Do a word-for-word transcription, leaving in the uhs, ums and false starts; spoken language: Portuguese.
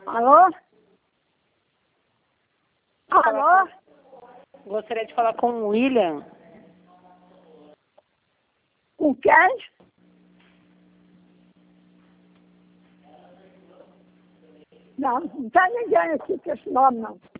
Alô? Alô? Gostaria de falar com o William. Com quem? Não, não tem ninguém aqui com esse nome, não.